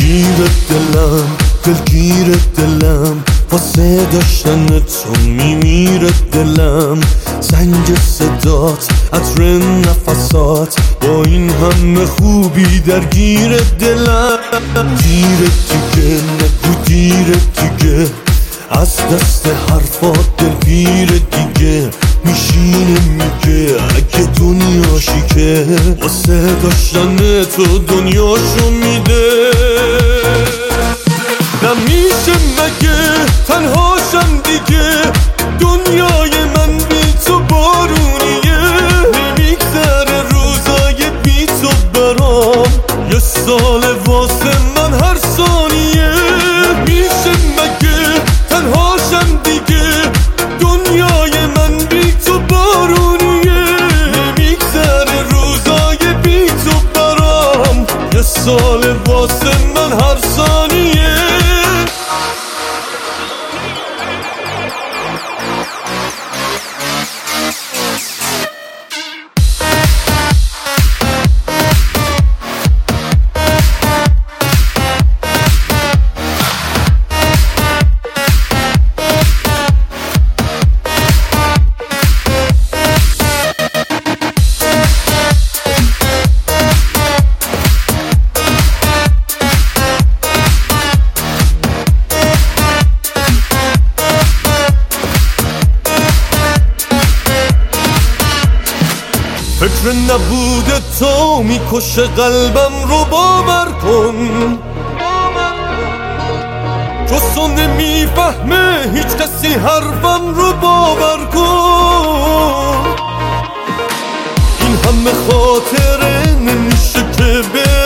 دلگیر دلم واسه داشتن تو میمیره دلم. زنگ صدات، عطر نفسات، با این همه خوبی درگیر دلم. دیره دیگه، نگو دیره دیگه، از دست حرفات دلگیر دیگه. میشینه میگه اگه دنیاشی که واسه داشتن تو دنیاشو میده. نمیشه مگه تنهاشم دیگه، دنیای من بی تو بارونیه. نمیگذره روزای بی تو برام، یه سال واسه من هر ثانیه. نمیشه مگه تنهاشم دیگه، دنیای من بی تو بارونیه. نمیگذره روزای بی تو برام، یه سال واسه من هر ثانیه. فکر نبود تو میکشه قلبم رو، باور کن. جز نمیفهمه هیچ کسی حرفم رو، باور کن. این همه خاطره نمیشه که